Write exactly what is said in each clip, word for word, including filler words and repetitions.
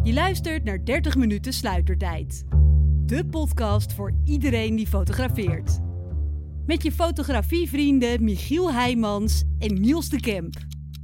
Je luistert naar dertig minuten sluitertijd. De podcast voor iedereen die fotografeert. Met je fotografievrienden Michiel Heijmans en Niels de Kemp.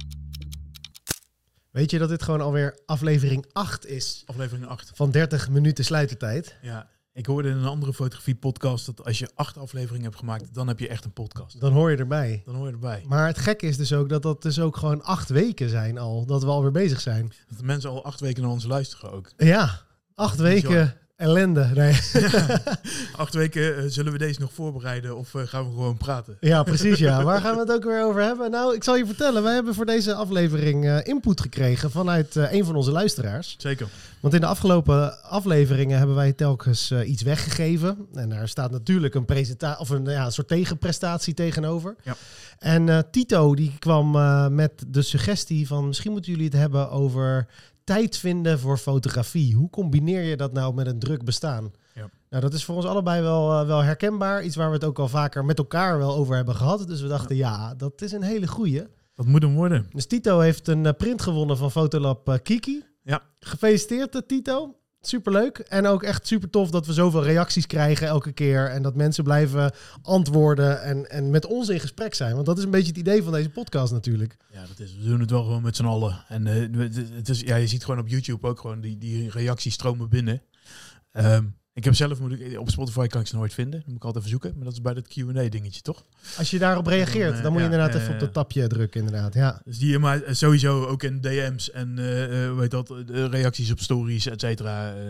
Weet je dat dit gewoon alweer aflevering acht is? Aflevering acht. Van dertig minuten sluitertijd. Ja, ik hoorde in een andere fotografie-podcast dat als je acht afleveringen hebt gemaakt, dan heb je echt een podcast. Dan hoor je erbij. Dan hoor je erbij. Maar het gekke is dus ook dat dat dus ook gewoon acht weken zijn al. Dat we alweer bezig zijn. Dat de mensen al acht weken naar ons luisteren ook. Ja, acht weken ellende. Nee. Ja, acht weken uh, zullen we deze nog voorbereiden of uh, gaan we gewoon praten? Ja, precies ja. Waar gaan we het ook weer over hebben? Nou, ik zal je vertellen. Wij hebben voor deze aflevering uh, input gekregen vanuit uh, een van onze luisteraars. Zeker. Want in de afgelopen afleveringen hebben wij telkens uh, iets weggegeven. En daar staat natuurlijk een presentatie of een, ja, een soort tegenprestatie tegenover. Ja. En uh, Tito die kwam uh, met de suggestie van misschien moeten jullie het hebben over tijd vinden voor fotografie. Hoe combineer je dat nou met een druk bestaan? Ja. Nou, dat is voor ons allebei wel, uh, wel herkenbaar. Iets waar we het ook al vaker met elkaar wel over hebben gehad. Dus we dachten, ja, ja dat is een hele goeie. Dat moet hem worden. Dus Tito heeft een uh, print gewonnen van Fotolab uh, Kiki. Ja. Gefeliciteerd, uh, Tito. Superleuk. En ook echt super tof dat we zoveel reacties krijgen elke keer. En dat mensen blijven antwoorden en, en met ons in gesprek zijn. Want dat is een beetje het idee van deze podcast natuurlijk. Ja, dat is, we doen het wel gewoon met z'n allen. En uh, het is, ja, je ziet gewoon op YouTube ook gewoon die, die reacties stromen binnen. Um, ik heb zelf, moet ik, op Spotify kan ik ze nooit vinden. Dan moet ik altijd even zoeken. Maar dat is bij dat Q en A dingetje, toch? Als je daarop reageert, dan, uh, dan moet je ja, inderdaad uh, even op dat tapje drukken inderdaad. Ja. Dus die, maar sowieso ook in D M's en uh, uh, hoe heet dat, de reacties op stories, et cetera. Uh,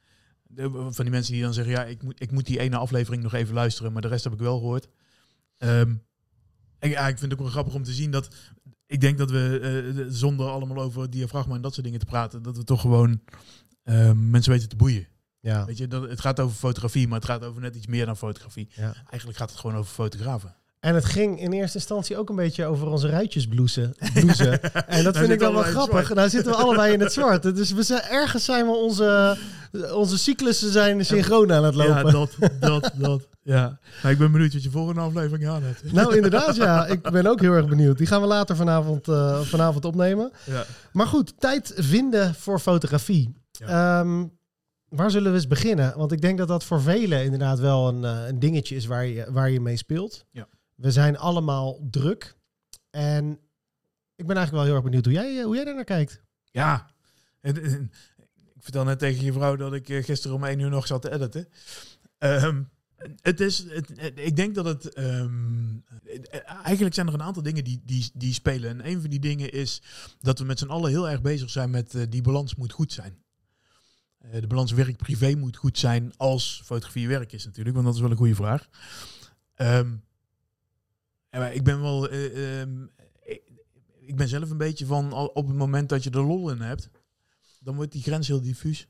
de, van die mensen die dan zeggen, ja, ik moet, ik moet die ene aflevering nog even luisteren, maar de rest heb ik wel gehoord. Um, en, ja, ik vind het ook wel grappig om te zien dat, ik denk dat we, uh, zonder allemaal over diafragma en dat soort dingen te praten, dat we toch gewoon uh, mensen weten te boeien. Ja. Weet je, dat, het gaat over fotografie, maar het gaat over net iets meer dan fotografie. Ja. Eigenlijk gaat het gewoon over fotografen. En het ging in eerste instantie ook een beetje over onze ruitjesblousen. Blousen. En dat vind ik dan wel grappig. Daar zitten we allebei in het zwart. Dus we zijn, ergens zijn we onze, onze cyclussen zijn synchroon aan het lopen. Ja, dat, dat, dat. Ja. Nou, ik ben benieuwd wat je volgende aflevering aan hebt. Nou, inderdaad, ja. Ik ben ook heel erg benieuwd. Die gaan we later vanavond, uh, vanavond opnemen. Ja. Maar goed, tijd vinden voor fotografie. Ja. Um, Waar zullen we eens beginnen? Want ik denk dat dat voor velen inderdaad wel een, uh, een dingetje is waar je, waar je mee speelt. Ja. We zijn allemaal druk. En ik ben eigenlijk wel heel erg benieuwd hoe jij, hoe jij daar naar kijkt. Ja, en, en, ik vertel net tegen je vrouw dat ik gisteren om één uur nog zat te editen. Um, het is, het, ik denk dat het... Um, eigenlijk zijn er een aantal dingen die, die, die spelen. En een van die dingen is dat we met z'n allen heel erg bezig zijn met uh, die balans moet goed zijn. Uh, de balans werk-privé moet goed zijn als fotografie werk is natuurlijk, want dat is wel een goede vraag. Um, ik ben wel, uh, um, ik, ik ben zelf een beetje van op het moment dat je er lol in hebt, dan wordt die grens heel diffuus.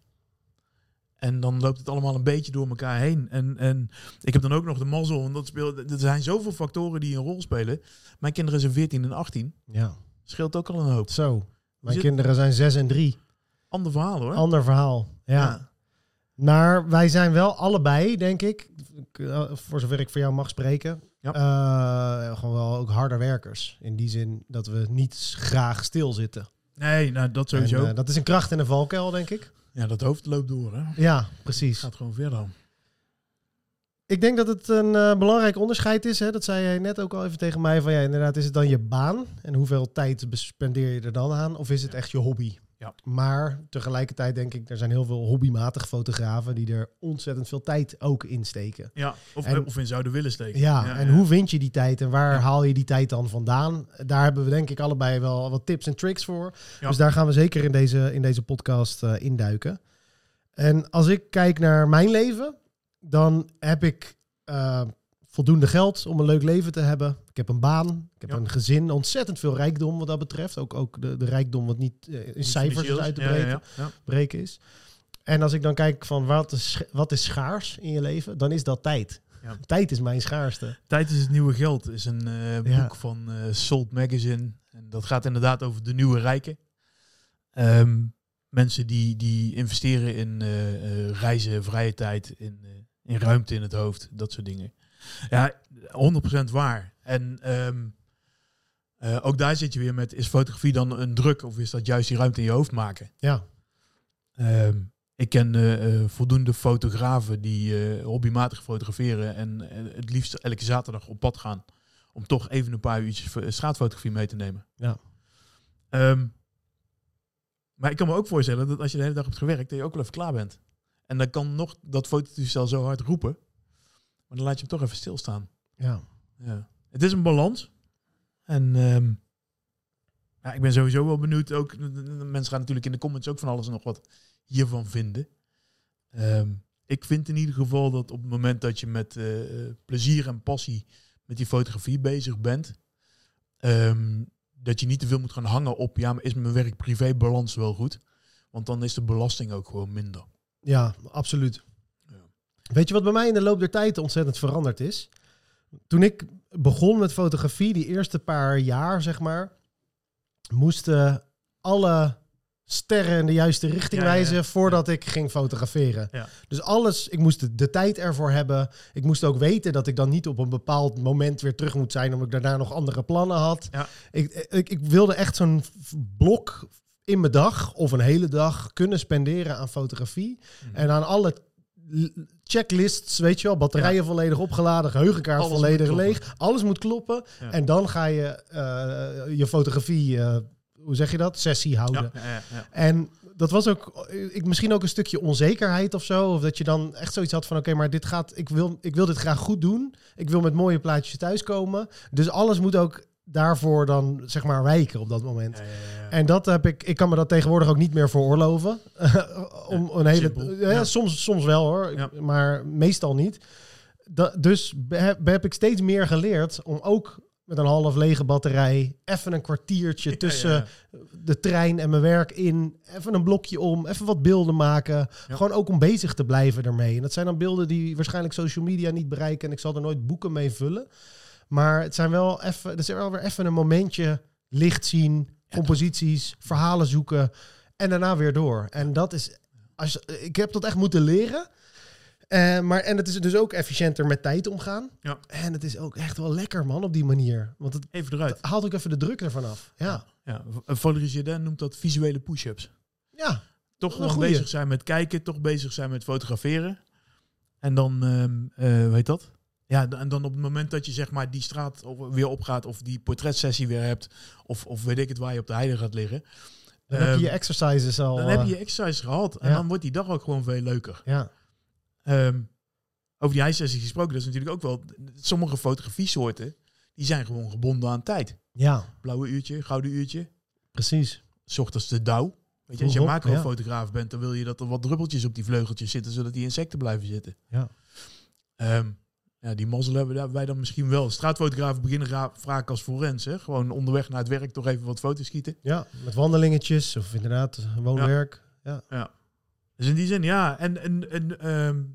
En dan loopt het allemaal een beetje door elkaar heen. En, en ik heb dan ook nog de mazzel, want dat speelt, er zijn zoveel factoren die een rol spelen. Mijn kinderen zijn veertien en achttien. Ja. Scheelt ook al een hoop. Zo, mijn zit... kinderen zijn zes en drie. Ander verhaal hoor. Ander verhaal, ja. ja. Maar wij zijn wel allebei, denk ik, voor zover ik voor jou mag spreken, ja. uh, gewoon wel ook harder werkers. In die zin dat we niet graag stilzitten. Nee, nou dat sowieso. En, uh, dat is een kracht en een valkuil, denk ik. Ja, dat hoofd loopt door, hè? Ja, precies. Het gaat gewoon verder. Ik denk dat het een uh, belangrijk onderscheid is. Hè? Dat zei jij net ook al even tegen mij. Van ja, inderdaad, is het dan je baan? En hoeveel tijd spendeer je er dan aan? Of is het echt je hobby? Ja. Maar tegelijkertijd denk ik, er zijn heel veel hobbymatige fotografen die er ontzettend veel tijd ook in steken. Ja, of, en, of in zouden willen steken. Ja, ja en ja. Hoe vind je die tijd en waar ja. haal je die tijd dan vandaan? Daar hebben we denk ik allebei wel wat tips en tricks voor. Ja. Dus daar gaan we zeker in deze, in deze podcast uh, induiken. En als ik kijk naar mijn leven, dan heb ik uh, voldoende geld om een leuk leven te hebben. Ik heb een baan, ik heb ja. een gezin, ontzettend veel rijkdom wat dat betreft. Ook, ook de, de rijkdom wat niet uh, in cijfers is uit te breken, ja, ja, ja. breken is. En als ik dan kijk van wat is, wat is schaars in je leven, dan is dat tijd. Ja. Tijd is mijn schaarste. Tijd is het nieuwe geld, is een uh, boek ja. van uh, Salt Magazine. En dat gaat inderdaad over de nieuwe rijken. Um, mensen die, die investeren in uh, uh, reizen, vrije tijd, in, uh, in ruimte in het hoofd, dat soort dingen. Ja, honderd procent waar. En um, uh, ook daar zit je weer met, is fotografie dan een druk of is dat juist die ruimte in je hoofd maken? Ja. Um, ik ken uh, uh, voldoende fotografen die uh, hobbymatig fotograferen en uh, het liefst elke zaterdag op pad gaan om toch even een paar uurtjes straatfotografie mee te nemen. Ja. Um, maar ik kan me ook voorstellen dat als je de hele dag hebt gewerkt, dat je ook wel even klaar bent. En dan kan nog dat fototoestel zo hard roepen, maar dan laat je hem toch even stilstaan. Ja. Ja. Het is een balans. En um, ja, ik ben sowieso wel benieuwd. Ook, mensen gaan natuurlijk in de comments ook van alles en nog wat hiervan vinden. Um, ik vind in ieder geval dat op het moment dat je met uh, plezier en passie met die fotografie bezig bent, um, dat je niet te veel moet gaan hangen op, ja, maar is mijn werk-privé balans wel goed? Want dan is de belasting ook gewoon minder. Ja, absoluut. Ja. Weet je wat bij mij in de loop der tijd ontzettend veranderd is? Toen ik begon met fotografie, die eerste paar jaar, zeg maar, moesten alle sterren in de juiste richting ja, wijzen ja, ja. voordat ja. ik ging fotograferen. Ja. Dus alles, ik moest de, de tijd ervoor hebben. Ik moest ook weten dat ik dan niet op een bepaald moment weer terug moet zijn, omdat ik daarna nog andere plannen had. Ja. Ik, ik, ik wilde echt zo'n blok in mijn dag of een hele dag kunnen spenderen aan fotografie. Mm. En aan alle checklists, weet je wel, batterijen ja. volledig opgeladen, geheugenkaart alles volledig leeg. Alles moet kloppen. Ja. En dan ga je uh, je fotografie, uh, hoe zeg je dat? Sessie houden. Ja, ja, ja, ja. En dat was ook, ik, misschien ook een stukje onzekerheid of zo. Of dat je dan echt zoiets had van, oké, okay, maar dit gaat, ik wil, ik wil dit graag goed doen. Ik wil met mooie plaatjes thuiskomen. Dus alles moet ook daarvoor dan, zeg maar, wijken op dat moment. Ja, ja, ja. En dat heb ik, ik kan me dat tegenwoordig ook niet meer veroorloven. Om ja, een hele, ja, ja. Soms, soms wel hoor, ja. maar meestal niet. Da, dus heb, heb ik steeds meer geleerd om ook met een half lege batterij even een kwartiertje tussen ja, ja, ja. de trein en mijn werk in, even een blokje om, even wat beelden maken. Ja. Gewoon ook om bezig te blijven ermee. En dat zijn dan beelden die waarschijnlijk social media niet bereiken en ik zal er nooit boeken mee vullen. Maar het zijn wel even, er is wel weer even een momentje licht zien, composities, ja, verhalen zoeken en daarna weer door. En dat is, als, ik heb dat echt moeten leren. Uh, maar en het is dus ook efficiënter met tijd omgaan. Ja. En het is ook echt wel lekker, man, op die manier. Want het, even eruit. Het haalt ook even de druk ervan af. Ja. Ja. Ja. Valérie Jardin noemt dat visuele push-ups. Ja. Toch gewoon bezig zijn met kijken, toch bezig zijn met fotograferen. En dan, um, uh, hoe heet dat? Ja, en dan op het moment dat je zeg maar die straat weer opgaat of die portretsessie weer hebt of, of weet ik het waar je op de heide gaat liggen. Dan um, heb je je exercises al. Dan uh, heb je je exercises gehad en ja. dan wordt die dag ook gewoon veel leuker. Ja. Um, over die heisessie gesproken, dat is natuurlijk ook wel, sommige fotografiesoorten, die zijn gewoon gebonden aan tijd. Ja. Blauwe uurtje, gouden uurtje. Precies. 's Ochtends de dauw. Weet je, als je macrofotograaf ja. bent, dan wil je dat er wat druppeltjes op die vleugeltjes zitten, zodat die insecten blijven zitten. Ja. Um, ja, die mazzel hebben wij dan misschien wel. Straatfotografen beginnen vaak als forens, hè? Gewoon onderweg naar het werk toch even wat foto's schieten. Ja, met wandelingetjes of inderdaad woonwerk. Ja. Ja. ja. Dus in die zin, ja. En, en, en um,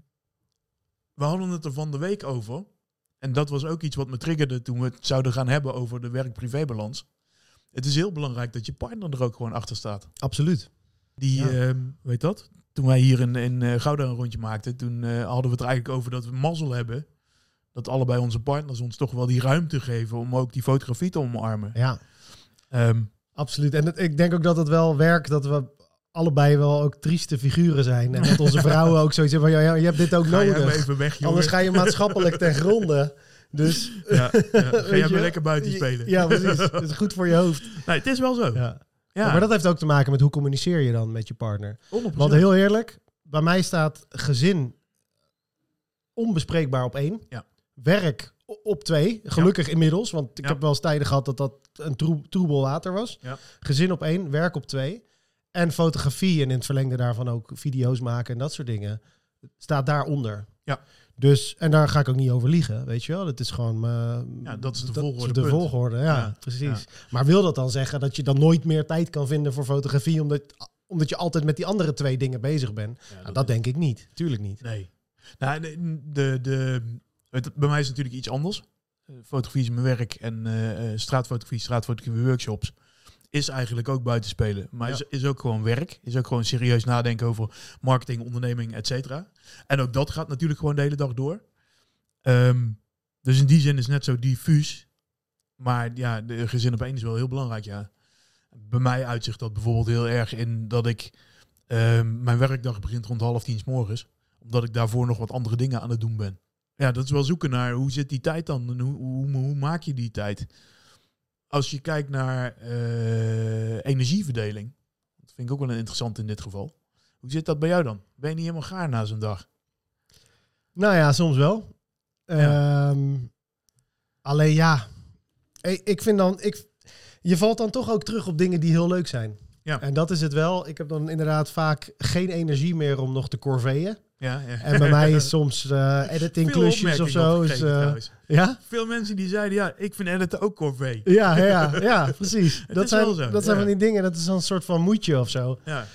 we hadden het er van de week over. En dat was ook iets wat me triggerde toen we het zouden gaan hebben over de werk-privé-balans. Het is heel belangrijk dat je partner er ook gewoon achter staat. Absoluut. Die, ja. um, weet dat? Toen wij hier in, in uh, Gouda een rondje maakten, toen uh, hadden we het er eigenlijk over dat we mazzel hebben. Dat allebei onze partners ons toch wel die ruimte geven om ook die fotografie te omarmen. Ja, um, absoluut. En het, ik denk ook dat het wel werkt dat we allebei wel ook trieste figuren zijn. En dat onze vrouwen ook zoiets hebben van, ja, je hebt dit ook ga nodig. Even weg, anders ga je maatschappelijk ten gronde. Dus ja, ja. Ga jij maar lekker buiten spelen. Ja, precies. Het is goed voor je hoofd. Nee, het is wel zo. Ja. Ja. Maar dat heeft ook te maken met hoe communiceer je dan met je partner. honderd procent. Want heel eerlijk, bij mij staat gezin onbespreekbaar op één. Ja. Werk op twee. Gelukkig ja. inmiddels, want ik ja. heb wel eens tijden gehad dat dat een troe- troebel water was. Ja. Gezin op één, werk op twee. En fotografie en in het verlengde daarvan ook video's maken en dat soort dingen staat daaronder. Ja. Dus, en daar ga ik ook niet over liegen, weet je wel. Dat is gewoon... Uh, ja, dat is de dat volgorde. De punt. volgorde, ja, ja. precies. Ja. Maar wil dat dan zeggen dat je dan nooit meer tijd kan vinden voor fotografie, omdat, omdat je altijd met die andere twee dingen bezig bent? Ja, dat nou, dat denk ik niet. Tuurlijk niet. Nee. Nou, de, de, de, het, bij mij is het natuurlijk iets anders. Uh, fotografie is mijn werk en uh, straatfotografie, straatfotografie workshops is eigenlijk ook buitenspelen. Maar ja. is, is ook gewoon werk. Is ook gewoon serieus nadenken over marketing, onderneming, et cetera. En ook dat gaat natuurlijk gewoon de hele dag door. Um, dus in die zin is het net zo diffuus. Maar ja, de gezin op één is wel heel belangrijk, ja. Bij mij uitzicht dat bijvoorbeeld heel erg in dat ik Um, mijn werkdag begint rond half tien 's morgens. Omdat ik daarvoor nog wat andere dingen aan het doen ben. Ja, dat is wel zoeken naar hoe zit die tijd dan? En hoe, hoe, hoe maak je die tijd? Als je kijkt naar uh, energieverdeling. Dat vind ik ook wel een interessant in dit geval. Hoe zit dat bij jou dan? Ben je niet helemaal gaar na zo'n dag? Nou ja, soms wel. Ja. Um, alleen ja, ik vind dan... Ik, je valt dan toch ook terug op dingen die heel leuk zijn. Ja. En dat is het wel. Ik heb dan inderdaad vaak geen energie meer om nog te corveeën. Ja, ja. En bij mij is soms uh, editing klusjes of zo. Is, uh, ja? Veel mensen die zeiden, ja, ik vind editen ook corvée. Ja, ja, ja, precies. dat zijn, dat ja. zijn van die dingen, dat is dan een soort van moedje of zo. Ja.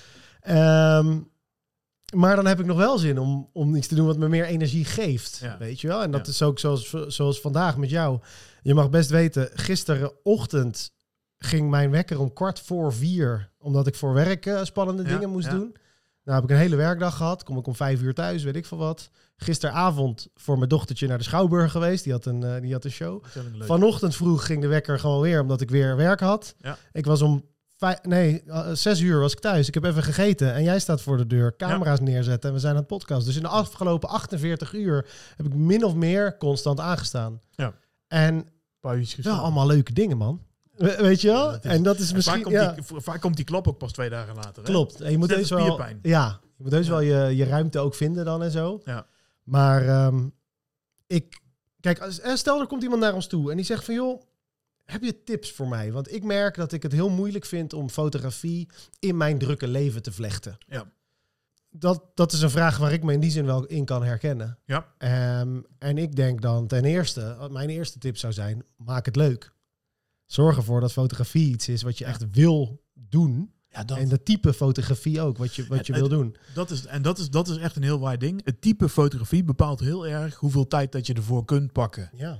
Um, maar dan heb ik nog wel zin om, om iets te doen wat me meer energie geeft. Ja. Weet je wel? En dat ja. is ook zoals, zoals vandaag met jou. Je mag best weten, gisterenochtend ging mijn wekker om kwart voor vier. Omdat ik voor werk uh, spannende ja. dingen moest ja. doen. Nou heb ik een hele werkdag gehad. Kom ik om vijf uur thuis, weet ik veel wat. Gisteravond voor mijn dochtertje naar de Schouwburg geweest. Die had een, uh, die had een show. Vanochtend vroeg ging de wekker gewoon weer, omdat ik weer werk had. Ja. Ik was om vijf, nee, uh, zes uur was ik thuis. Ik heb even gegeten en jij staat voor de deur. Camera's ja. neerzetten en we zijn aan het podcast. Dus in de afgelopen achtenveertig uur heb ik min of meer constant aangestaan. Ja. En wel allemaal leuke dingen, man. Weet je wel? Ja, dat is, en dat is misschien... Vaak komt, ja. die, vaak komt die klap ook pas twee dagen later. Hè? Klopt. En je moet dus wel, ja, je moet dus ja. wel je, je ruimte ook vinden dan en zo. Ja. Maar um, ik... Kijk, stel er komt iemand naar ons toe en die zegt van... joh, heb je tips voor mij? Want ik merk dat ik het heel moeilijk vind om fotografie in mijn drukke leven te vlechten. Ja. Dat, dat is een vraag waar ik me in die zin wel in kan herkennen. Ja. Um, en ik denk dan ten eerste... Mijn eerste tip zou zijn, maak het leuk. Zorg ervoor dat fotografie iets is wat je ja. echt wil doen. Ja, dat. En de type fotografie ook, wat je, wat je en, wil doen. Dat is, en dat is, dat is echt een heel waar ding. Het type fotografie bepaalt heel erg hoeveel tijd dat je ervoor kunt pakken. Ja.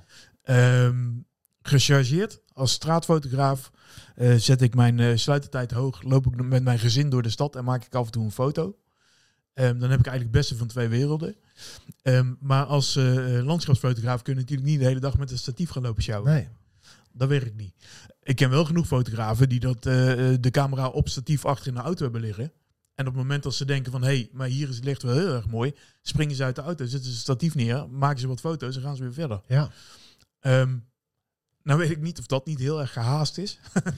Um, gechargeerd als straatfotograaf uh, zet ik mijn uh, sluitertijd hoog. Loop ik met mijn gezin door de stad en maak ik af en toe een foto. Um, dan heb ik eigenlijk het beste van twee werelden. Um, maar als uh, landschapsfotograaf kun je natuurlijk niet de hele dag met een statief gaan lopen sjouwen. Nee. Dat werkt niet. Ik ken wel genoeg fotografen die dat, uh, de camera op statief achter in de auto hebben liggen. En op het moment dat ze denken van... hé, hey, maar hier is het licht wel heel erg mooi... springen ze uit de auto, zetten ze het statief neer... maken ze wat foto's en gaan ze weer verder. Ja. Um, nou weet ik niet of dat niet heel erg gehaast is.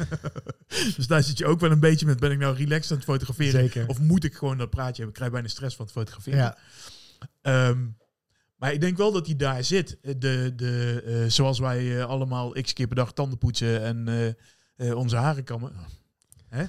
Dus daar zit je ook wel een beetje met... ben ik nou relaxed aan het fotograferen? Zeker. Of moet ik gewoon dat praatje hebben? Ik krijg bijna stress van het fotograferen. Ja. Um, Maar ik denk wel dat hij daar zit. De, de, uh, zoals wij uh, allemaal x keer per dag tanden poetsen en uh, uh, onze haren kammen. Hè?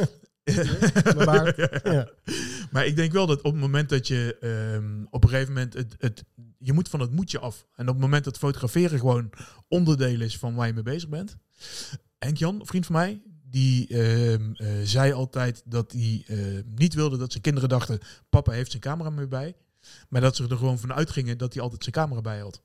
Maar, ja. maar ik denk wel dat op het moment dat je um, op een gegeven moment... Het, het, je moet van het moedje af. En op het moment dat fotograferen gewoon onderdeel is van waar je mee bezig bent. Henk-Jan, een vriend van mij, die uh, uh, zei altijd dat hij uh, niet wilde dat zijn kinderen dachten... papa heeft zijn camera mee bij. Maar dat ze er gewoon van uitgingen dat hij altijd zijn camera bij had.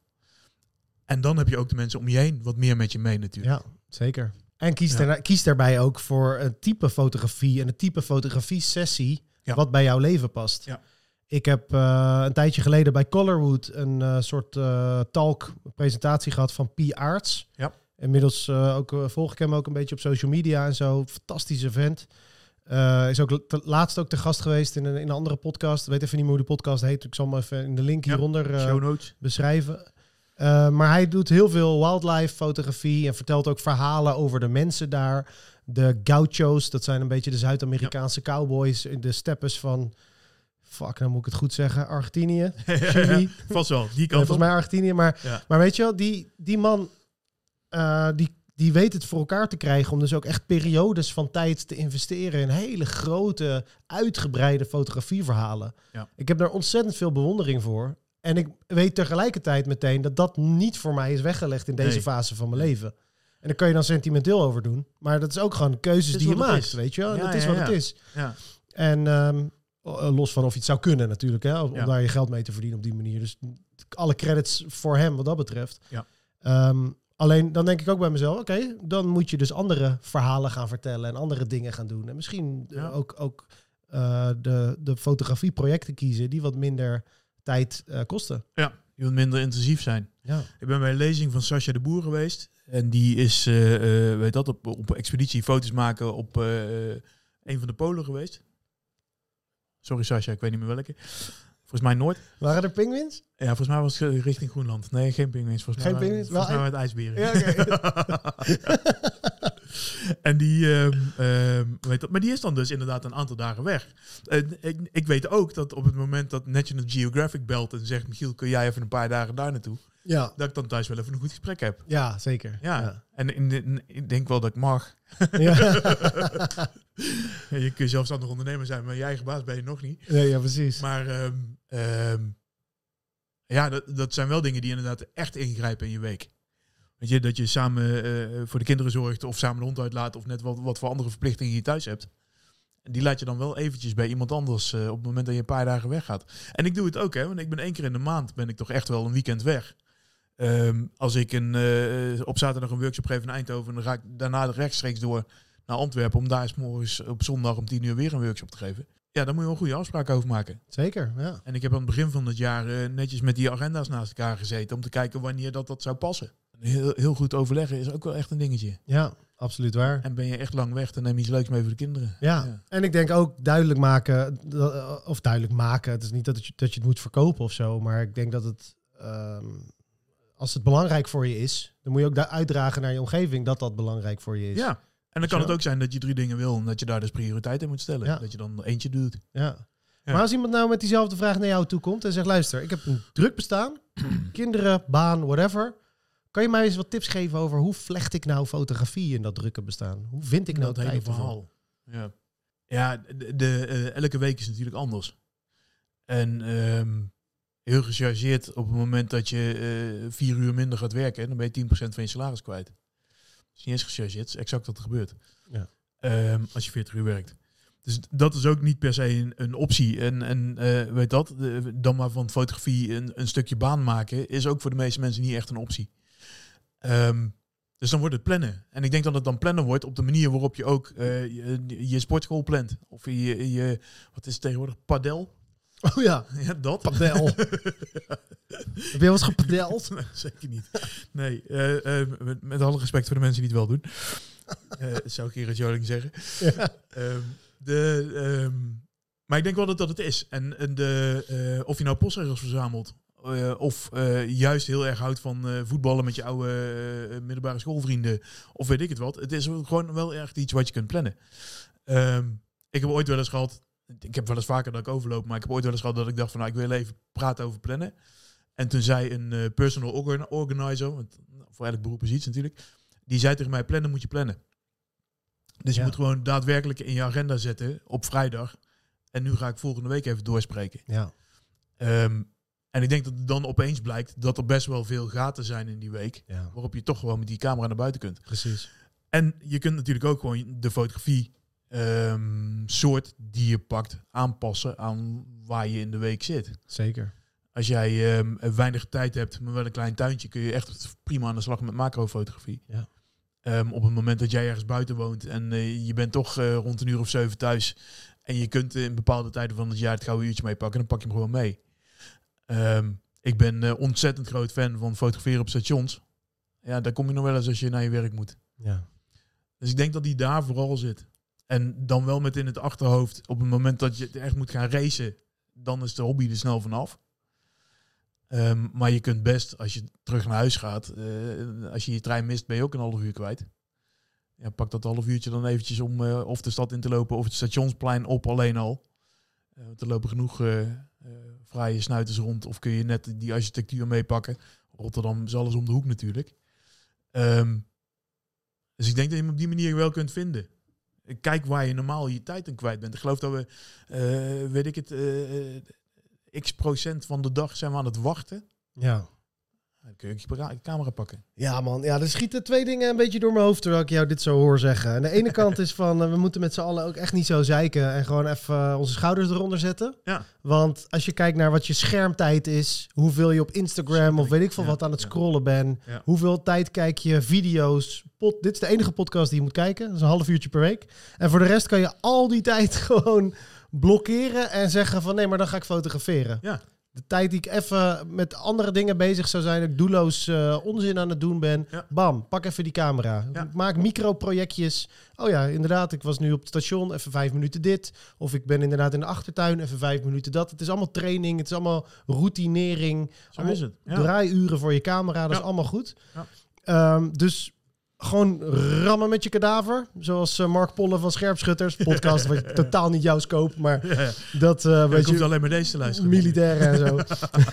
En dan heb je ook de mensen om je heen wat meer met je mee natuurlijk. Ja, zeker. En kies, ja. er, kies daarbij ook voor een type fotografie en een type fotografie-sessie ja. wat bij jouw leven past. Ja. Ik heb uh, een tijdje geleden bij Colorwood een uh, soort uh, talk, presentatie gehad van P. Aarts. Ja. Inmiddels uh, ook, uh, volg ik hem ook een beetje op social media en zo. Fantastische vent. Uh, is ook te, laatst ook te gast geweest in een, in een andere podcast. Ik weet even niet meer hoe de podcast heet. Ik zal hem even in de link ja, hieronder uh, beschrijven. Uh, maar hij doet heel veel wildlife fotografie en vertelt ook verhalen over de mensen daar. De gauchos, dat zijn een beetje de Zuid-Amerikaanse ja. cowboys in de steppes van... Fuck, nou moet ik het goed zeggen. Argentinië. Chili. Vast wel. Die kan ja, volgens mij Argentinië. Maar, ja. maar weet je wel, die, die man... Uh, die Die weet het voor elkaar te krijgen om dus ook echt periodes van tijd te investeren in hele grote, uitgebreide fotografieverhalen. Ja. Ik heb daar ontzettend veel bewondering voor. En ik weet tegelijkertijd meteen dat dat niet voor mij is weggelegd in deze nee. fase van mijn leven. En daar kan je dan sentimenteel over doen. Maar dat is ook gewoon keuzes die je maakt, weet je wel. Ja, dat is ja, wat ja. het is. Ja. En um, los van of je het zou kunnen natuurlijk, hè, om ja. daar je geld mee te verdienen op die manier. Dus alle credits voor hem wat dat betreft. Ja. Um, Alleen dan denk ik ook bij mezelf, oké, okay, dan moet je dus andere verhalen gaan vertellen en andere dingen gaan doen. En misschien ja. ook, ook uh, de, de fotografieprojecten kiezen die wat minder tijd uh, kosten. Ja, die wat minder intensief zijn. Ja. Ik ben bij een lezing van Sascha de Boer geweest. En die is, uh, uh, weet dat, op, op expeditie foto's maken op uh, een van de polen geweest. Sorry Sascha, ik weet niet meer welke. Volgens mij nooit. Waren er pinguïns? Ja, volgens mij was het richting Groenland. Nee, geen pinguïns. Volgens Geen mij, pinguïns? Volgens Wel mij waren het ijsberen. Ja, oké. En die, um, um, weet dat, maar die is dan dus inderdaad een aantal dagen weg. En ik, ik weet ook dat op het moment dat National Geographic belt en zegt, Michiel, kun jij even een paar dagen daar naartoe? Ja. Dat ik dan thuis wel even een goed gesprek heb. Ja, zeker. Ja, Ja. en in, in, ik denk wel dat ik mag. Ja. Ja, je kunt zelfstandig ondernemer zijn, maar je eigen baas ben je nog niet. Nee, ja, precies. Maar um, um, ja, dat, dat zijn wel dingen die inderdaad echt ingrijpen in je week. Weet je, dat je samen uh, voor de kinderen zorgt of samen de hond uitlaat of net wat, wat voor andere verplichtingen je thuis hebt. En die laat je dan wel eventjes bij iemand anders uh, op het moment dat je een paar dagen weggaat. En ik doe het ook, hè, want ik ben één keer in de maand ben ik toch echt wel een weekend weg. Um, als ik een, uh, op zaterdag een workshop geef in Eindhoven, dan ga ik daarna rechtstreeks door naar Antwerpen om daar 's morgens op zondag om tien uur weer een workshop te geven. Ja, daar moet je wel een goede afspraak over maken. Zeker, ja. En ik heb aan het begin van het jaar uh, netjes met die agenda's naast elkaar gezeten om te kijken wanneer dat, dat zou passen. Heel, heel goed overleggen is ook wel echt een dingetje. Ja, absoluut waar. En ben je echt lang weg, dan neem je iets leuks mee voor de kinderen. Ja, ja. En ik denk ook duidelijk maken, dat, of duidelijk maken, het is niet dat je, dat je het moet verkopen of zo, maar ik denk dat het, um, als het belangrijk voor je is, dan moet je ook daar uitdragen naar je omgeving dat dat belangrijk voor je is. Ja, en dan kan het ook zijn dat je drie dingen wil en dat je daar dus prioriteit in moet stellen. Ja. Dat je dan eentje doet. Ja. Ja. Maar als iemand nou met diezelfde vraag naar jou toe komt en zegt, luister, ik heb een druk bestaan, kinderen, baan, whatever. Kan je mij eens wat tips geven over hoe vlecht ik nou fotografie in dat drukke bestaan? Hoe vind ik nou dat hele tijd ervoor? verhaal. Ja, ja de, de, uh, elke week is natuurlijk anders. En um, heel gechargeerd op het moment dat je uh, vier uur minder gaat werken, dan ben je tien procent van je salaris kwijt. Dat is niet eens gechargeerd, het is exact wat er gebeurt. Ja. Um, als je veertig uur werkt. Dus dat is ook niet per se een, een optie. En, en uh, weet dat, uh, dan maar van fotografie een, een stukje baan maken, is ook voor de meeste mensen niet echt een optie. Um, dus dan wordt het plannen. En ik denk dat het dan plannen wordt op de manier waarop je ook uh, je, je sportschool plant. Of je, je, wat is het tegenwoordig, padel? Oh ja, ja dat. padel. Heb je wel eens gepadeld? Nee, zeker niet. Nee, uh, uh, met, met alle respect voor de mensen die het wel doen. Uh, zou Gerard Joling zeggen. Ja. Um, de, um, maar ik denk wel dat dat het is. En, en de, uh, of je nou postregels verzamelt, uh, of uh, juist heel erg houdt van uh, voetballen met je oude uh, middelbare schoolvrienden, of weet ik het wat. Het is gewoon wel echt iets wat je kunt plannen. Um, ik heb ooit wel eens gehad, ik heb wel eens vaker dat ik overloop, maar ik heb ooit wel eens gehad dat ik dacht van, nou, ik wil even praten over plannen. En toen zei een uh, personal organ- organizer, want, voor elk beroep is iets natuurlijk, die zei tegen mij, plannen moet je plannen. Dus je ja. moet gewoon daadwerkelijk in je agenda zetten op vrijdag. En nu ga ik volgende week even doorspreken. Ja. Um, en ik denk dat het dan opeens blijkt dat er best wel veel gaten zijn in die week. Ja. Waarop je toch gewoon met die camera naar buiten kunt. Precies. En je kunt natuurlijk ook gewoon de fotografie um, soort die je pakt aanpassen aan waar je in de week zit. Zeker. Als jij um, weinig tijd hebt, maar wel een klein tuintje, kun je echt prima aan de slag met macrofotografie. Ja. Um, op het moment dat jij ergens buiten woont en uh, je bent toch uh, rond een uur of zeven thuis en je kunt uh, in bepaalde tijden van het jaar het gouden uurtje meepakken, dan pak je hem gewoon mee. Um, ik ben uh, ontzettend groot fan van fotograferen op stations. Ja, daar kom je nog wel eens als je naar je werk moet. Ja. Dus ik denk dat die daar vooral zit. En dan wel met in het achterhoofd, op het moment dat je echt moet gaan racen, dan is de hobby er snel vanaf. Um, maar je kunt best, als je terug naar huis gaat, uh, als je je trein mist, ben je ook een half uur kwijt. Ja, pak dat half uurtje dan eventjes om uh, of de stad in te lopen of het stationsplein op alleen al. Uh, er lopen genoeg uh, uh, fraaie snuiters rond of kun je net die architectuur meepakken. Rotterdam is alles om de hoek natuurlijk. Um, dus ik denk dat je hem op die manier wel kunt vinden. Kijk waar je normaal je tijd aan kwijt bent. Ik geloof dat we, uh, weet ik het... Uh, x procent van de dag zijn we aan het wachten. Ja. Dan kun je je camera pakken. Ja man, ja, er schieten twee dingen een beetje door mijn hoofd terwijl ik jou dit zo hoor zeggen. En de ene kant is van, uh, we moeten met z'n allen ook echt niet zo zeiken en gewoon even uh, onze schouders eronder zetten. Ja. Want als je kijkt naar wat je schermtijd is, hoeveel je op Instagram of weet ik veel ja, wat aan het scrollen ja. bent, ja. hoeveel tijd kijk je, video's, pot, dit is de enige podcast die je moet kijken. Dat is een half uurtje per week. En voor de rest kan je al die tijd gewoon blokkeren en zeggen van nee, maar dan ga ik fotograferen. Ja. De tijd die ik even met andere dingen bezig zou zijn, dat ik doelloos uh, onzin aan het doen ben. Ja. Bam, pak even die camera. Ja. Maak microprojectjes. Oh ja, inderdaad, ik was nu op het station, even vijf minuten dit. Of ik ben inderdaad in de achtertuin, even vijf minuten dat. Het is allemaal training, het is allemaal routinering. Zo allemaal is het. Ja. Draaiuren voor je camera, dat ja. is allemaal goed. Ja. Um, dus... Gewoon rammen met je kadaver. Zoals uh, Mark Pollen van Scherpschutters. Podcast wat totaal niet jouw scope. Maar ja, ja. dat... Uh, ja, weet ik je, hoef alleen maar deze te luisteren. Militairen en zo.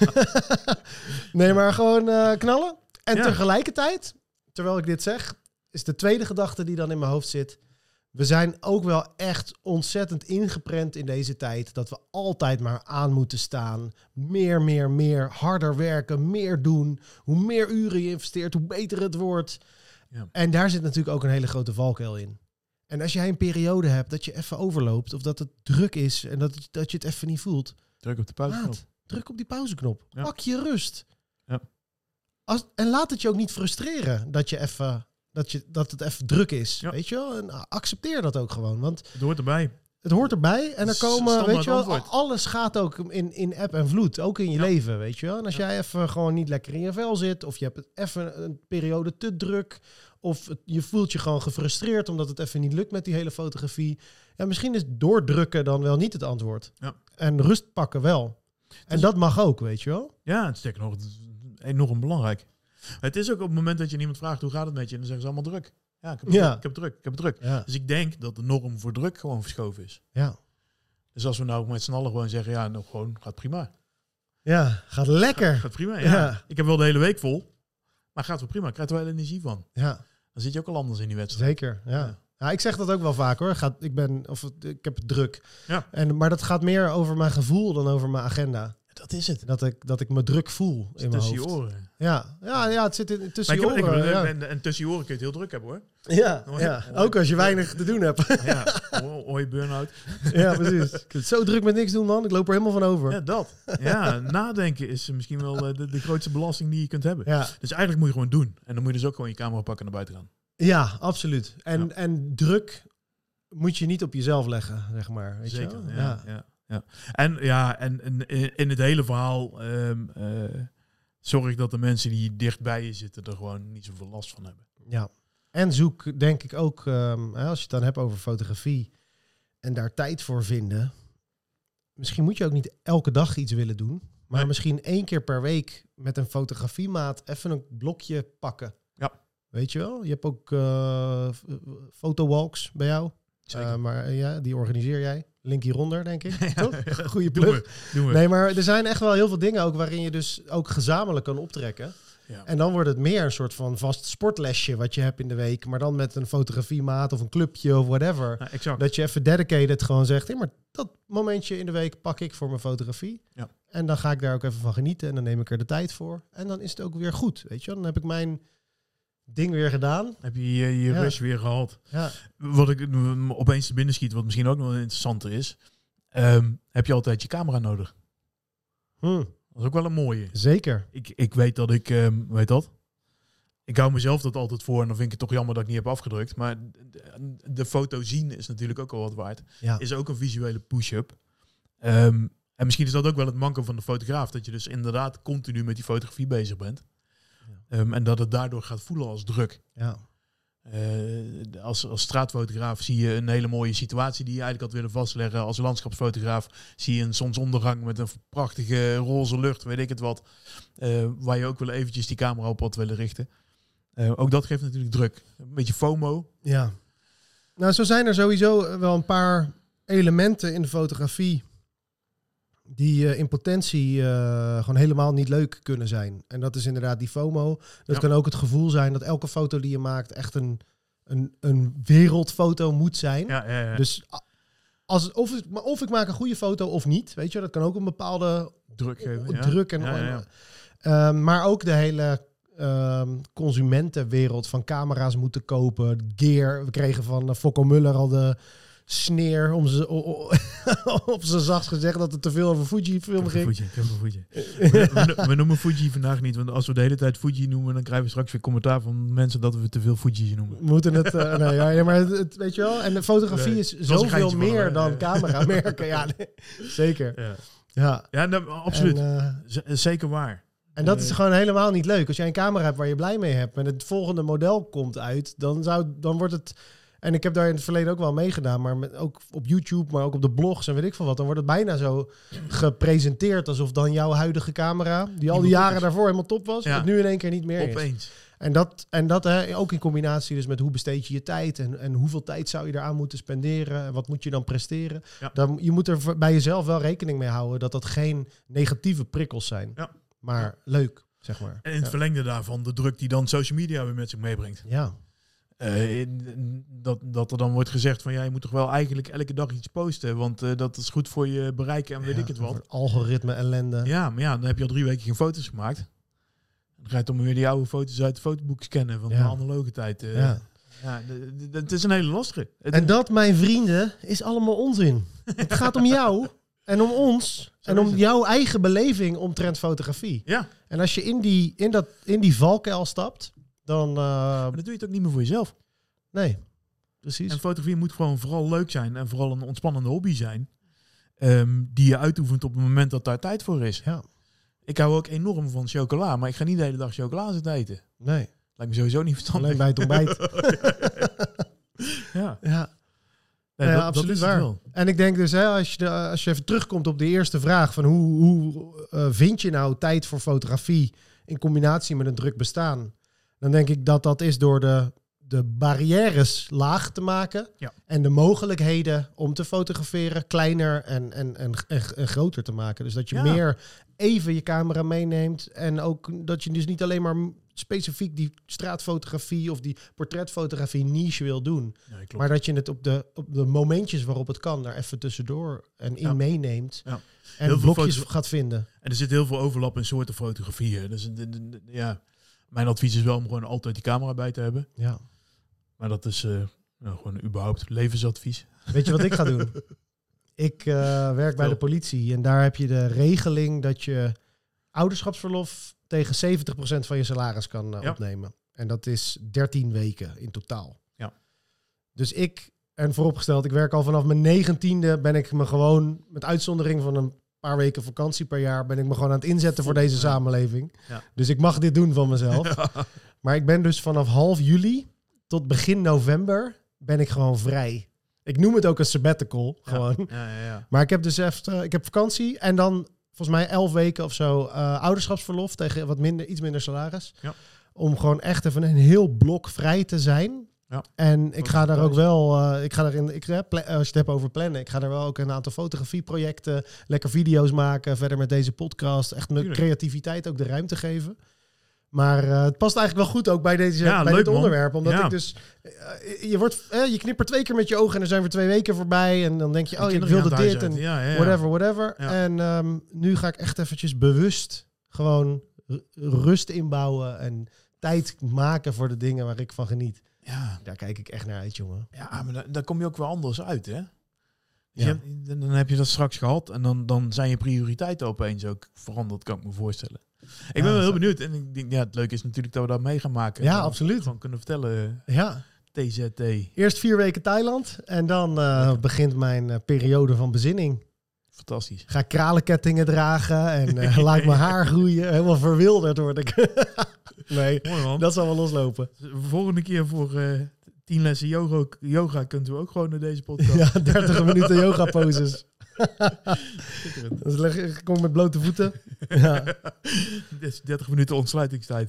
Nee, maar gewoon uh, knallen. En ja. tegelijkertijd, terwijl ik dit zeg, is de tweede gedachte die dan in mijn hoofd zit. We zijn ook wel echt ontzettend ingeprent in deze tijd. Dat we altijd maar aan moeten staan. Meer, meer, meer. Harder werken, meer doen. Hoe meer uren je investeert, hoe beter het wordt. Ja. En daar zit natuurlijk ook een hele grote valkuil in. En als jij een periode hebt dat je even overloopt... of dat het druk is en dat, dat je het even niet voelt... Druk op de pauzeknop. Laat, druk op die pauzeknop. Ja. Pak je rust. Ja. Als, en laat het je ook niet frustreren dat, je even, dat, je, dat het even druk is. Ja. Weet je wel? En accepteer dat ook gewoon. Want het hoort erbij. Het hoort erbij. En er komen, weet je wel, antwoord. Alles gaat ook in, in eb en vloed. Ook in je ja. leven, weet je wel. En als ja. jij even gewoon niet lekker in je vel zit... of je hebt even een periode te druk... of het, je voelt je gewoon gefrustreerd... omdat het even niet lukt met die hele fotografie. Ja, misschien is doordrukken dan wel niet het antwoord. Ja. En rust pakken wel. En dus, dat mag ook, weet je wel. Ja, het is sterker nog, het is enorm belangrijk. Het is ook op het moment dat je iemand vraagt... hoe gaat het met je? En dan zeggen ze allemaal druk. Ja, ik heb, ja. druk, ik heb druk, ik heb druk. Ja. Dus ik denk dat de norm voor druk gewoon verschoven is. Ja. Dus als we nou met z'n allen gewoon zeggen, ja, nou gewoon gaat prima. Ja, gaat lekker. Gaat, gaat prima, ja. ja. Ik heb wel de hele week vol, maar gaat wel prima. Ik krijg er wel energie van. Ja. Dan zit je ook al anders in die wedstrijd. Zeker, ja. ja. ja ik zeg dat ook wel vaak hoor. Gaat, ik ben, of ik heb het druk. Ja. En, maar dat gaat meer over mijn gevoel dan over mijn agenda. Dat is het. Dat ik, dat ik me druk voel in mijn hoofd. Tussen je oren. Ja, ja, ja, het zit in, tussen je heb, oren. Ik, ja. en, en tussen je oren kun je het heel druk hebben hoor. Ja, ja. ook als je weinig te doen hebt. Ja, hoor je burn-out. Ja, precies. Ik vind het zo druk met niks doen man, ik loop er helemaal van over. Ja, dat. Ja, nadenken is misschien wel de, de grootste belasting die je kunt hebben. Ja. Dus eigenlijk moet je gewoon doen. En dan moet je dus ook gewoon je camera pakken en naar buiten gaan. Ja, absoluut. En, ja. en druk moet je niet op jezelf leggen, zeg maar. Weet Zeker, je wel? ja. ja. ja. Ja. En ja, en, en in het hele verhaal um, uh, zorg dat de mensen die dichtbij je zitten er gewoon niet zoveel last van hebben. Ja, en zoek denk ik ook, um, als je het dan hebt over fotografie en daar tijd voor vinden. Misschien moet je ook niet elke dag iets willen doen, maar nee. misschien één keer per week met een fotografiemaat even een blokje pakken. Ja. Weet je wel? Je hebt ook uh, fotowalks bij jou. Uh, maar uh, ja, die organiseer jij. Link hieronder, denk ik. Ja, toch? Ja, goeie plug. Doen we, doen we. Nee, maar er zijn echt wel heel veel dingen ook waarin je dus ook gezamenlijk kan optrekken. Ja. En dan wordt het meer een soort van vast sportlesje wat je hebt in de week. Maar dan met een fotografiemaat of een clubje of whatever. Ja, exact. Dat je even dedicated gewoon zegt, hey, maar dat momentje in de week pak ik voor mijn fotografie. Ja. En dan ga ik daar ook even van genieten. En dan neem ik er de tijd voor. En dan is het ook weer goed. Weet je, dan heb ik mijn ding weer gedaan. Heb je je, je ja. rush weer gehad. Ja. Wat ik opeens te binnen schiet, wat misschien ook nog interessanter is. Um, heb je altijd je camera nodig? Hmm. Dat is ook wel een mooie. Zeker. Ik, ik weet dat ik, um, weet dat? Ik hou mezelf dat altijd voor en dan vind ik het toch jammer dat ik niet heb afgedrukt. Maar de, de foto zien is natuurlijk ook al wat waard. Ja. Is ook een visuele push-up. Um, en misschien is dat ook wel het manko van de fotograaf. Dat je dus inderdaad continu met die fotografie bezig bent. Ja. Um, en dat het daardoor gaat voelen als druk. Ja. Uh, als, als straatfotograaf zie je een hele mooie situatie die je eigenlijk had willen vastleggen. Als landschapsfotograaf zie je een zonsondergang met een prachtige roze lucht, weet ik het wat. Uh, waar je ook wel eventjes die camera op had willen richten. Uh, ook dat geeft natuurlijk druk. Een beetje FOMO. Ja. Nou, zo zijn er sowieso wel een paar elementen in de fotografie die uh, in potentie uh, gewoon helemaal niet leuk kunnen zijn. En dat is inderdaad die FOMO. Dat ja. kan ook het gevoel zijn dat elke foto die je maakt echt een, een, een wereldfoto moet zijn. Ja, ja, ja. Dus als, of, of ik maak een goede foto of niet. Weet je, dat kan ook een bepaalde druk geven. Ja. Druk en, ja, ja, ja. Uh, maar ook de hele uh, consumentenwereld van camera's moeten kopen. Gear. We kregen van uh, Fokko Muller al de sneer om ze op zijn zachtst gezegd dat er te veel over Fujifilm ging. Fuji, ik heb een Fuji. we, we, we noemen Fuji vandaag niet, want als we de hele tijd Fuji noemen, dan krijgen we straks weer commentaar van mensen dat we te veel Fuji noemen. We moeten het, uh, nee, ja, ja, maar het, het, weet je wel, en de fotografie nee, is zoveel meer dan uh, cameramerken. Ja, nee, zeker. Ja. Ja, ja nou, absoluut. En, uh, Z- zeker waar. En dat is gewoon helemaal niet leuk. Als jij een camera hebt waar je blij mee hebt en het volgende model komt uit, dan, zou, dan wordt het... En ik heb daar in het verleden ook wel meegedaan, maar met, ook op YouTube, maar ook op de blogs en weet ik veel wat. Dan wordt het bijna zo gepresenteerd alsof dan jouw huidige camera, die al die jaren daarvoor helemaal top was, ja. het nu in één keer niet meer Opeens. is. En dat, en dat hè, ook in combinatie dus met hoe besteed je je tijd en, en hoeveel tijd zou je eraan moeten spenderen en wat moet je dan presteren. Ja. Dan, je moet er bij jezelf wel rekening mee houden dat dat geen negatieve prikkels zijn, ja. maar ja. leuk, zeg maar. En in het ja. verlengde daarvan de druk die dan social media weer met zich meebrengt. Ja. Uh, in, dat, dat er dan wordt gezegd van ja, je moet toch wel eigenlijk elke dag iets posten, want uh, dat is goed voor je bereiken en weet ja, ik het wat. Algoritme ellende. Ja, maar ja, dan heb je al drie weken geen foto's gemaakt. Dan ga je toch maar weer die oude foto's uit het fotoboek scannen van ja. de analoge tijd. Uh, ja. Ja, het is een hele lastige. En dat, mijn vrienden, is allemaal onzin. Het gaat om jou en om ons Zo en om het. jouw eigen beleving omtrent fotografie. Ja. En als je in die, in dat, in die valkuil stapt, dan... Uh... Maar dan doe je het ook niet meer voor jezelf. Nee, precies. En fotografie moet gewoon vooral leuk zijn en vooral een ontspannende hobby zijn. Um, die je uitoefent op het moment dat daar tijd voor is. Ja. Ik hou ook enorm van chocola, maar ik ga niet de hele dag chocola zitten eten. Nee. Lijkt me sowieso niet verstandig. Alleen bij het ontbijt. ja. Ja. Nee, ja, dat, absoluut dat is waar. wel. En ik denk dus, hè, als, je de, als je even terugkomt op de eerste vraag van hoe, hoe uh, vind je nou tijd voor fotografie in combinatie met een druk bestaan? Dan denk ik dat dat is door de, de barrières laag te maken ja. en de mogelijkheden om te fotograferen kleiner en, en, en, en, en groter te maken. Dus dat je ja. meer even je camera meeneemt en ook dat je dus niet alleen maar specifiek die straatfotografie of die portretfotografie niche wil doen. Ja, maar dat je het op de, op de momentjes waarop het kan daar even tussendoor en in ja. meeneemt. Ja. En heel blokjes foto- gaat vinden. En er zit heel veel overlap in soorten fotografieën. Dus de, de, de, ja, mijn advies is wel om gewoon altijd die camera bij te hebben. Ja. Maar dat is uh, nou, gewoon überhaupt levensadvies. Weet je wat ik ga doen? Ik uh, werk bij de politie en daar heb je de regeling dat je ouderschapsverlof tegen zeventig procent van je salaris kan uh, ja. opnemen. En dat is dertien weken in totaal. Ja. Dus ik, en vooropgesteld, ik werk al vanaf mijn negentiende, ben ik me gewoon, met uitzondering van een paar weken vakantie per jaar, ben ik me gewoon aan het inzetten voor deze ja. samenleving. Ja. Dus ik mag dit doen van mezelf. Ja. Maar ik ben dus vanaf half juli tot begin november ben ik gewoon vrij. Ik noem het ook een sabbatical, gewoon. Ja, ja, ja. Maar ik heb dus even, ik heb vakantie en dan volgens mij elf weken of zo uh, ouderschapsverlof tegen wat minder, iets minder salaris. Ja. Om gewoon echt even een heel blok vrij te zijn. Ja. En ik ga daar ook wel, uh, ik ga daarin, ik, uh, pla- als je het hebt over plannen, ik ga daar wel ook een aantal fotografieprojecten, lekker video's maken, verder met deze podcast, echt mijn Tuurlijk. creativiteit ook de ruimte geven. Maar uh, het past eigenlijk wel goed ook bij, deze, ja, bij leuk, dit onderwerp. Man. Omdat ja. ik dus... Uh, je, wordt, uh, je knippert twee keer met je ogen en dan zijn we twee weken voorbij. En dan denk je, oh, ik wilde dit en ja, ja, ja. whatever, whatever. Ja. En um, nu ga ik echt eventjes bewust gewoon r- rust inbouwen en tijd maken voor de dingen waar ik van geniet. Ja. Daar kijk ik echt naar uit, jongen. Ja, maar daar, daar kom je ook wel anders uit, hè? Ja. Je hebt, dan heb je dat straks gehad en dan, dan zijn je prioriteiten opeens ook veranderd, kan ik me voorstellen. Ik ja, ben wel heel benieuwd. En ik denk, ja, het leuke is natuurlijk dat we dat mee gaan maken. Ja, absoluut. Gewoon kunnen vertellen. Ja. T Z T. Eerst vier weken Thailand. En dan uh, begint mijn uh, periode van bezinning. Fantastisch. Ga kralenkettingen dragen en uh, laat mijn haar groeien. Helemaal verwilderd word ik. Nee, mooi, man. Dat zal wel loslopen. Volgende keer voor uh, tien lessen yoga, yoga kunt u ook gewoon naar deze podcast. Ja, dertig minuten yoga poses. Dus leg, ik kom met blote voeten. Ja. Dit is dertig minuten ontsluitingstijd.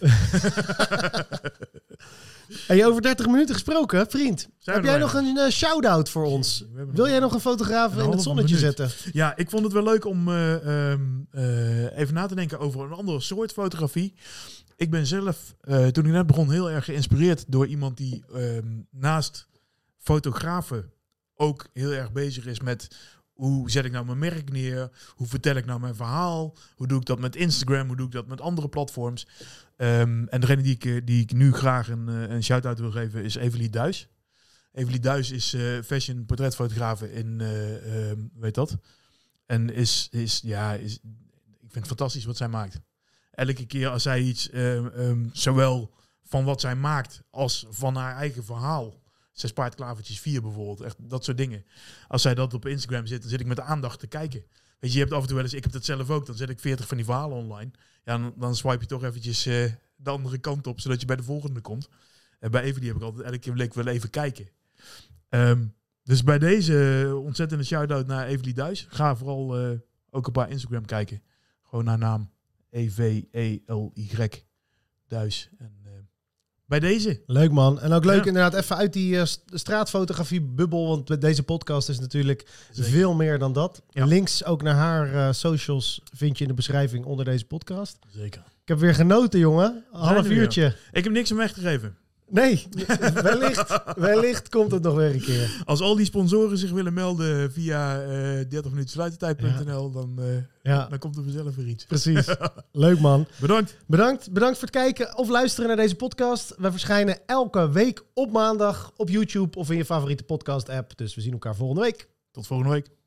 Hey, over dertig minuten gesproken, vriend. Zijn heb jij nog een uh, shout-out voor ons? Wil jij nog een fotograaf in het zonnetje zetten? Ja, ik vond het wel leuk om uh, um, uh, even na te denken over een andere soort fotografie. Ik ben zelf, uh, toen ik net begon, heel erg geïnspireerd door iemand die um, naast fotografen ook heel erg bezig is met hoe zet ik nou mijn merk neer? Hoe vertel ik nou mijn verhaal? Hoe doe ik dat met Instagram? Hoe doe ik dat met andere platforms? Um, en degene die ik, die ik nu graag een, een shout-out wil geven is Evelie Duis. Evelie Duis is uh, fashion portretfotografe in, uh, um, weet dat? En is, is, ja, is, ik vind het fantastisch wat zij maakt. Elke keer als zij iets, um, um, zowel van wat zij maakt als van haar eigen verhaal, Zes paardklavertjes, vier bijvoorbeeld. Echt dat soort dingen. Als zij dat op Instagram zit, dan zit ik met aandacht te kijken. Weet je, je hebt af en toe wel eens, ik heb dat zelf ook, dan zet ik veertig van die verhalen online. Ja, dan, dan swipe je toch eventjes uh, de andere kant op, zodat je bij de volgende komt. En bij Evelie heb ik altijd elke week wel even kijken. Um, dus bij deze ontzettende shout-out naar Evelie Duis. Ga vooral uh, ook op haar Instagram kijken. Gewoon haar naam. E V E L Y Duis. En uh, bij deze. Leuk man. En ook leuk ja. inderdaad even uit die uh, straatfotografie bubbel. Want met deze podcast is natuurlijk Zeker. veel meer dan dat. Ja. Links ook naar haar uh, socials vind je in de beschrijving onder deze podcast. Zeker. Ik heb weer genoten, jongen. Een half uurtje. Ik heb niks om weg te geven. Nee, wellicht, wellicht komt het nog weer een keer. Als al die sponsoren zich willen melden via uh, dertig minuten sluitertijd punt n l, ja. dan, uh, ja. dan komt er vanzelf weer iets. Precies. Leuk man. Bedankt. Bedankt. Bedankt voor het kijken of luisteren naar deze podcast. We verschijnen elke week op maandag op YouTube of in je favoriete podcast app. Dus we zien elkaar volgende week. Tot volgende week.